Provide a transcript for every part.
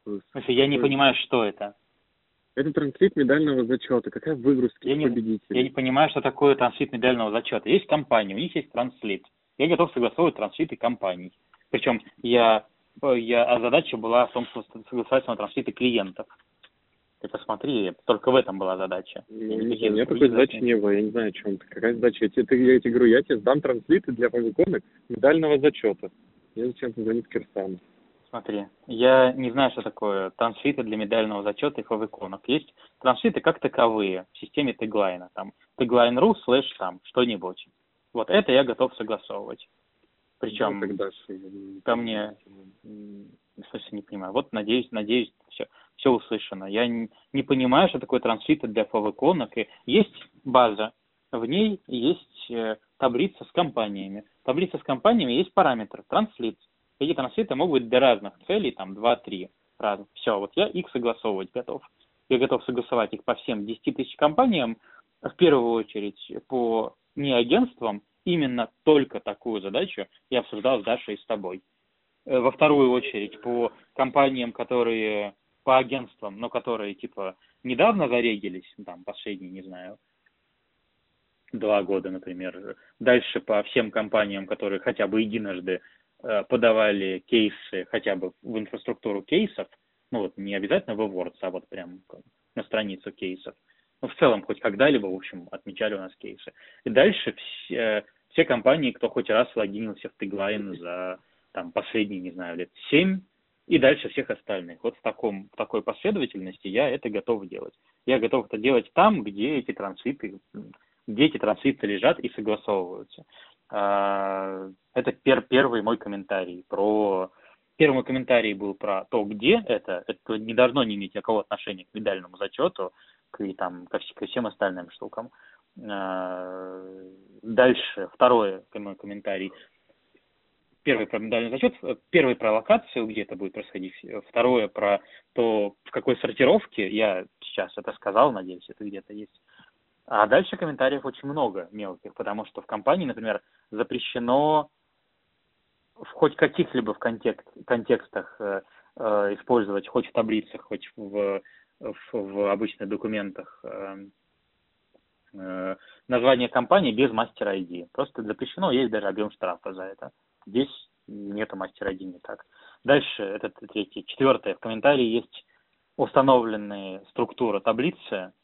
Слушай, я не понимаю, что это. Это транслит медального зачета. Какая выгрузка победителей? Я не понимаю, что такое транслит медального зачета. Есть компания, у них есть транслит. Я готов согласовывать транслиты компаний. Причем задача была в том, что согласовать на транслиты клиентов. Ты посмотри, только в этом была задача. Ну, не знаю, у меня такой задачи не было, я не знаю, о чем ты. Какая задача? Я тебе говорю, я тебе сдам транслиты для фавиконок медального зачета. Мне зачем-то звонит Кирсанов. Смотри, я не знаю, что такое транслиты для медального зачета и фавиконок. Есть транслиты как таковые в системе теглайна. Там tagline.ru / там что-нибудь. Вот это я готов согласовывать. Причем ко мне, в смысле, не понимаю. Вот, надеюсь, все услышано. Я не понимаю, что такое транслиты для фавиконок. И есть база, в ней есть таблица с компаниями. Таблица с компаниями есть параметр, транслит. Эти транслиты могут быть для разных целей, там 2-3 разных. Все, вот я их согласовывать готов. Я готов согласовать их по всем 10 тысяч компаниям, в первую очередь по не агентствам. Именно только такую задачу я обсуждал с Дашей и с тобой. Во вторую очередь по компаниям, которые по агентствам, но которые типа недавно зарегились, там последние, не знаю, 2 года, например. Дальше по всем компаниям, которые хотя бы единожды подавали кейсы хотя бы в инфраструктуру кейсов, ну вот не обязательно в Awards, а вот прям на страницу кейсов. Ну, в целом, хоть когда-либо, в общем, отмечали у нас кейсы. И дальше все компании, кто хоть раз логинился в Tagline за там последние, не знаю, лет 7, и дальше всех остальных. Вот в такой последовательности я это готов делать. Я готов это делать там, где эти транслиты лежат и согласовываются. Это первый мой комментарий. Первый мой комментарий был про то, где это. Это не должно не иметь никакого отношения к медальному зачету, ко всем остальным штукам. Дальше, второй мой комментарий. Первый про медальный зачет, первый про локацию, где это будет происходить, второе про то, в какой сортировке, я сейчас это сказал, надеюсь, это где-то есть. А дальше комментариев очень много мелких, потому что в компании, например, запрещено в хоть каких-либо контекстах использовать, хоть в таблицах, хоть в обычных документах название компании без мастер ID. Просто запрещено, есть даже объем штрафа за это. Здесь нету мастер ID, не так. Дальше, это третье. Четвертое, в комментарии есть установленные структуры таблицы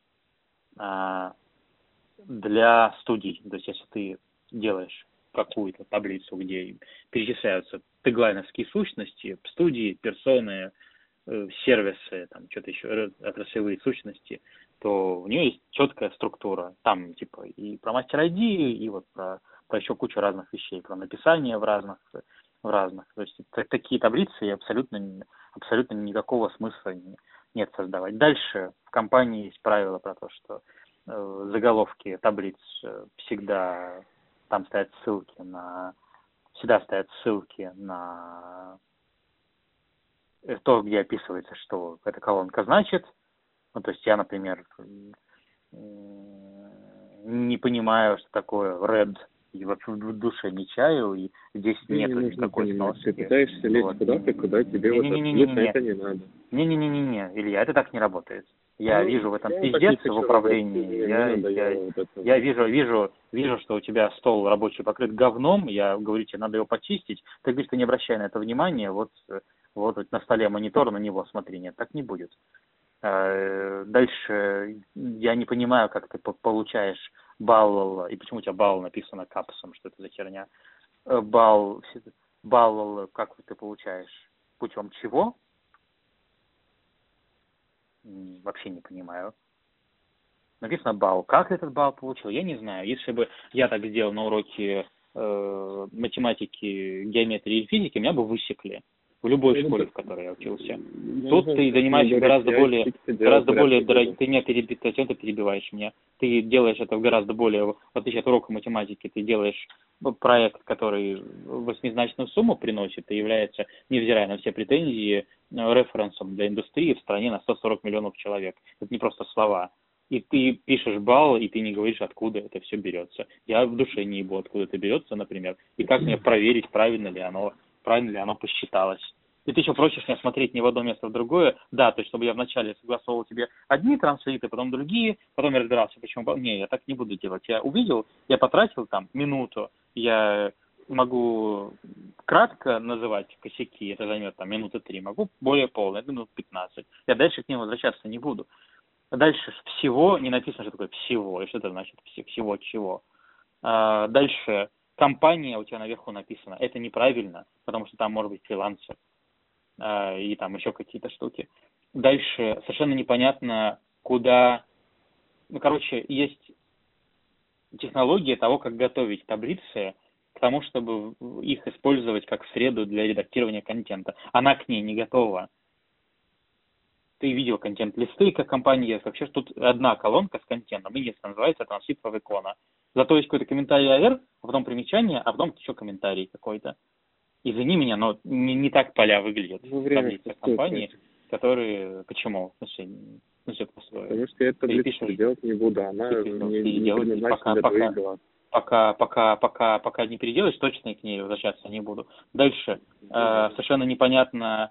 для студий. То есть, если ты делаешь какую-то таблицу, где перечисляются теглайновские сущности, студии, персоны, сервисы, там что-то еще, отраслевые сущности, то в нее есть четкая структура. Там типа и про мастер ID, и вот про еще кучу разных вещей, про написание в разных. То есть такие таблицы абсолютно никакого смысла нет создавать. Дальше в компании есть правило про то, что заголовки таблиц всегда стоят ссылки на то, где описывается, что эта колонка значит. Ну, то есть я, например, не понимаю, что такое red, и вообще в душе не чаю, и здесь нет никакой сноски. Ты пытаешься лезть куда-то, куда тебе это не надо. Не, Илья, это так не работает. Я вижу в этом пиздец в управлении. Я вижу, что у тебя стол рабочий покрыт говном. Я говорю, тебе надо его почистить. Ты говоришь, ты не обращай на это внимания. Вот на столе монитор, на него смотри. Нет, так не будет. Дальше я не понимаю, как ты получаешь балл, и почему у тебя балл написано капсом, что это за херня. Балл, как ты получаешь? Путем чего? Вообще не понимаю. Написано балл. Как этот балл получил? Я не знаю. Если бы я так сделал на уроке математики, геометрии и физики, меня бы высекли. В любой школе, в которой я учился. Тут ты занимаешься гораздо более, зачем ты перебиваешь меня? Ты делаешь это в гораздо более, в отличие от урока математики, ты делаешь проект, который восьмизначную сумму приносит и является, невзирая на все претензии, референсом для индустрии в стране на 140 миллионов человек. Это не просто слова. И ты пишешь балл, и ты не говоришь, откуда это все берется. Я в душе не ебу, откуда это берется, например. И как мне проверить, правильно ли оно посчиталось. И ты еще просишь меня смотреть не в одно место, а в другое. Да, то есть, чтобы я вначале согласовывал тебе одни транслиты, потом другие, потом я разбирался, почему. Не, я так не буду делать. Я увидел, я потратил там минуту, я могу кратко называть косяки, это займет там минуты 3, могу более полно, это минут 15. Я дальше к ним возвращаться не буду. Дальше всего, не написано, что такое всего, и что это значит всего чего. Дальше компания у тебя наверху написана. Это неправильно, потому что там может быть фрилансер и там еще какие-то штуки. Дальше совершенно непонятно, куда... Ну, короче, есть технология того, как готовить таблицы к тому, чтобы их использовать как среду для редактирования контента. Она к ней не готова. Ты видел контент-листы, как компания есть. Вообще тут одна колонка с контентом, и называется трансфит favicon. Зато есть какой-то комментарий AR, а потом примечание, а потом еще комментарий какой-то. Извини меня, но не так поля выглядят в таблицах компании, которые... Почему? Потому что я эту таблицу делать не буду, она не пока не переделаешь, точно к ней возвращаться не буду. Дальше. Совершенно непонятно,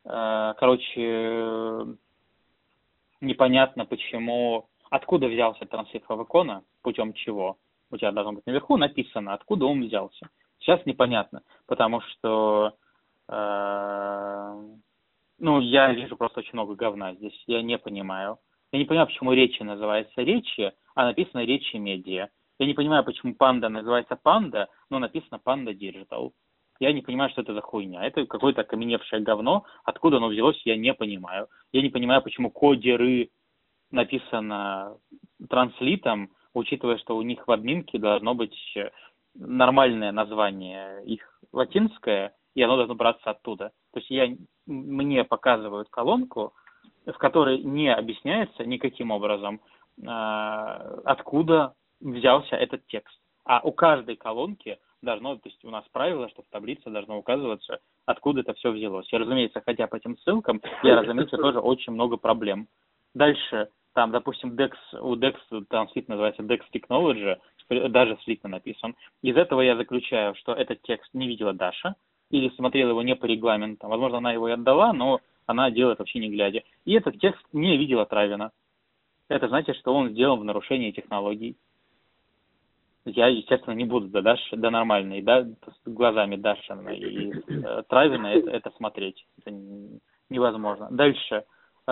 непонятно почему, откуда взялся трансфит favicon, путем чего. У тебя должно быть наверху написано, откуда он взялся. Сейчас непонятно, потому что, я вижу просто очень много говна здесь, я не понимаю. Я не понимаю, почему речи называется речи, а написано речи медиа. Я не понимаю, почему панда называется панда, но написано панда диджитал. Я не понимаю, что это за хуйня. Это какое-то окаменевшее говно. Откуда оно взялось, я не понимаю. Я не понимаю, почему кодеры написано транслитом, учитывая, что у них в админке должно быть нормальное название их латинское, и оно должно браться оттуда. То есть мне показывают колонку, в которой не объясняется никаким образом, откуда взялся этот текст. А у каждой колонки то есть у нас правило, что в таблице должно указываться, откуда это все взялось. И, разумеется, хотя по этим ссылкам, я разумеется, тоже очень много проблем. Дальше, там, допустим, у Dex транслит называется Dex Technology, даже слитно написан. Из этого я заключаю, что этот текст не видела Даша, или смотрела его не по регламенту. Возможно, она его и отдала, но она делает вообще не глядя. И этот текст не видела Травина. Это значит, что он сделан в нарушении технологий. Я, естественно, не буду до нормальной, глазами Дашина и Травина это смотреть. Это невозможно. Дальше.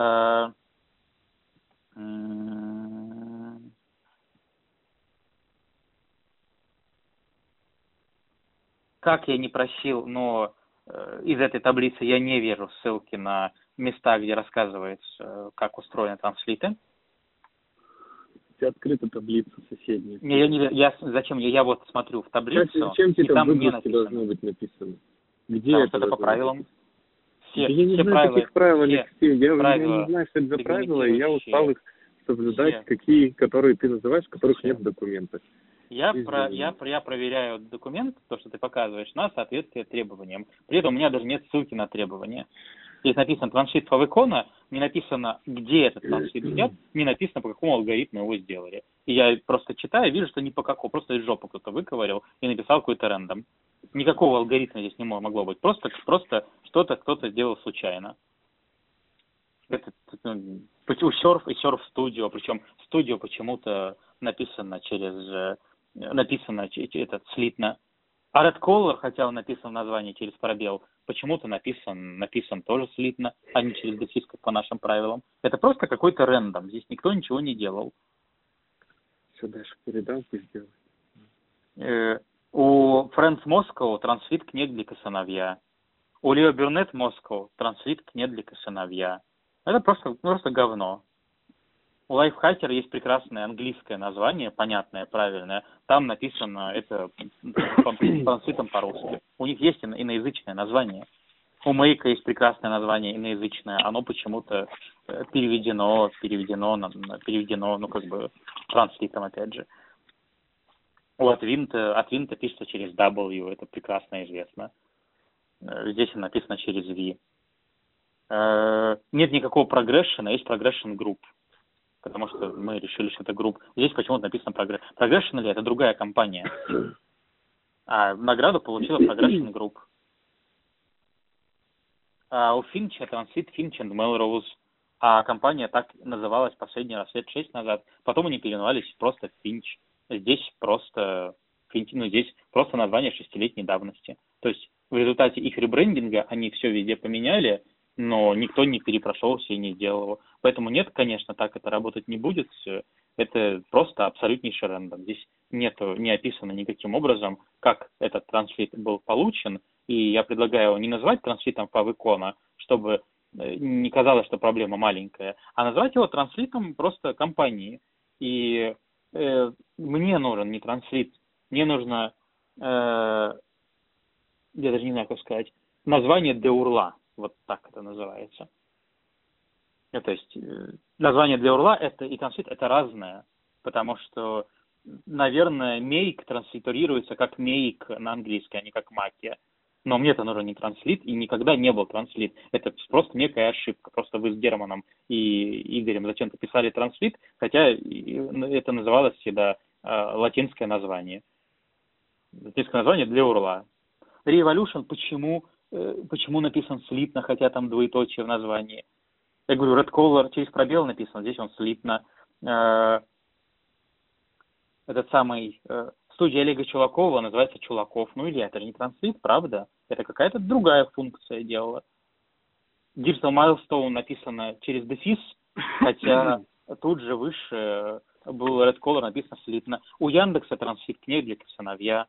Как я не просил, но из этой таблицы я не вижу ссылки на места, где рассказывается, как устроены транслиты. У тебя открыта таблица соседняя. Зачем? Я вот смотрю в таблицу, зачем тебе там не должно быть написано? Где это по правилам? Я не знаю, каких правил, Алексей. Я не знаю, что это за правила, и я устал их соблюдать, которые ты называешь, в которых нет документов. Я проверяю документ, то, что ты показываешь, на соответствие требованиям. При этом у меня даже нет ссылки на требования. Здесь написано трансфит favicon, не написано, где этот трансфит взят, не написано, по какому алгоритму его сделали. И я просто читаю, вижу, что ни по какому, просто из жопы кто-то выковырял и написал какой-то рандом. Никакого алгоритма здесь не могло быть. Просто что-то кто-то сделал случайно. Это у Surf и Surf Studio, причем Studio почему-то написано слитно. А Red Color, хотя он написан в названии через пробел, почему-то написан тоже слитно, а не через дефис, как по нашим правилам. Это просто какой-то рандом. Здесь никто ничего не делал. Все, дальше передал, пусть делает. У Friends Moscow транслит кнедлик и сыновья. У Лео Бюрнет Moscow транслит кнедлик и сыновья. Это просто говно. У Lifehacker есть прекрасное английское название, понятное, правильное. Там написано это транслитом по-русски. У них есть иноязычное название. У Make есть прекрасное название иноязычное. Оно почему-то переведено, транслитом опять же. От Винта пишется через W, это прекрасно известно. Здесь написано через V. Нет никакого прогрессиона, есть прогрессион групп. Потому что мы решили, что это группа. Здесь почему-то написано Progression. Progression или это другая компания. А награду получила Progression Group. А у Финча транслит Finch and Melrose, а компания так называлась последний раз лет 6 назад. Потом они переименовались просто в Finch. Здесь просто здесь просто название 6-летней давности. То есть в результате их ребрендинга они все везде поменяли, но никто не перепрошелся и не сделал его. Поэтому нет, конечно, так это работать не будет. Это просто абсолютнейший рандом. Здесь не описано никаким образом, как этот транслит был получен. И я предлагаю его не назвать транслитом favicon, чтобы не казалось, что проблема маленькая, а назвать его транслитом просто компании. И мне нужен не транслит, мне нужно, я даже не знаю, как сказать, название для URL. Вот так это называется. То есть название для URL это и транслит это разное, потому что, наверное, make транслитерируется как make на английском, а не как make. Но мне-то нужен не транслит, и никогда не был транслит. Это просто некая ошибка. Просто вы с Германом и Игорем зачем-то писали транслит, хотя это называлось всегда латинское название. Латинское название для URL. Revolution, почему написан слитно, хотя там двоеточие в названии? Я говорю, Red Color через пробел написан, здесь он слитно. Этот самый студия Олега Чулакова называется Чулаков. Ну или это же не транслит, правда? Это какая-то другая функция делала. Digital Milestone написано через дефис, хотя тут же выше был Red Color написано слитно. У Яндекса транслит книг для сыновья.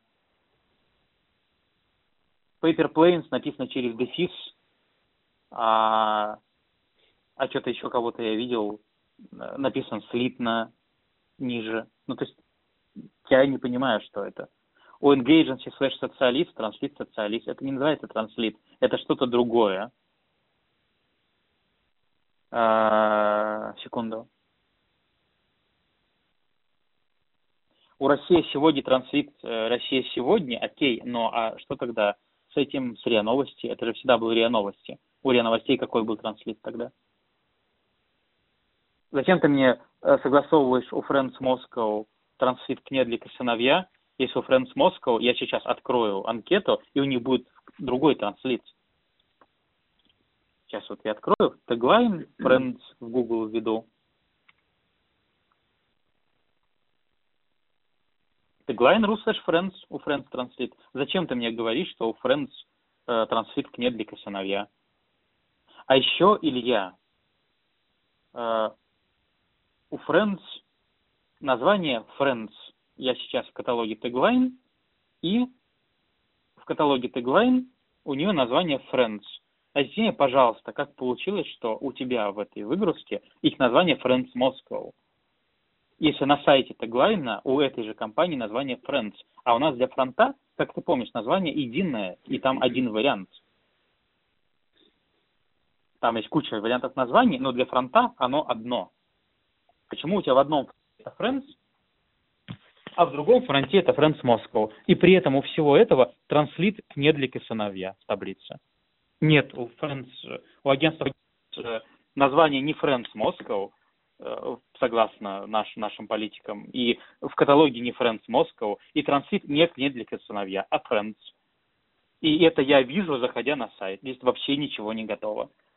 Paper Planes написано через дефис, а что-то еще кого-то я видел, написан слитно ниже. Ну, то есть я не понимаю, что это. У Engagency / социалист, транслит социалист. Это не называется транслит, это что-то другое. Секунду. У России сегодня транслит Россия сегодня, окей, но что тогда с этим, с РИА Новости? Это же всегда был РИА Новости. У РИА Новостей какой был транслит тогда? Зачем ты мне согласовываешь у Friends Moscow транслит кнедлик и сыновья, если у Friends Moscow я сейчас открою анкету, и у них будет другой транслит? Сейчас вот я открою теглайн Friends в Google введу. Теглайн /Friends, у Friends транслит. Зачем ты мне говоришь, что у Friends транслит кнедлик и сыновья? А еще, Илья, у Friends название Friends я сейчас в каталоге Tagline, и в каталоге Tagline у нее название Friends. Объясни, пожалуйста, как получилось, что у тебя в этой выгрузке их название Friends Moscow? Если на сайте Tagline у этой же компании название Friends, а у нас для фронта, как ты помнишь, название единое, и там один вариант. Там есть куча вариантов названий, но для фронта оно одно. Почему у тебя в одном это Friends, а в другом фронте это Friends Moscow? И при этом у всего этого транслит кнедлик и сыновья в таблице. Нет, у агентства название не Friends Moscow, согласно нашим политикам, и в каталоге не Friends Moscow, и транслит не кнедлик и сыновья, а Friends. И это я вижу, заходя на сайт. Здесь вообще ничего не готово.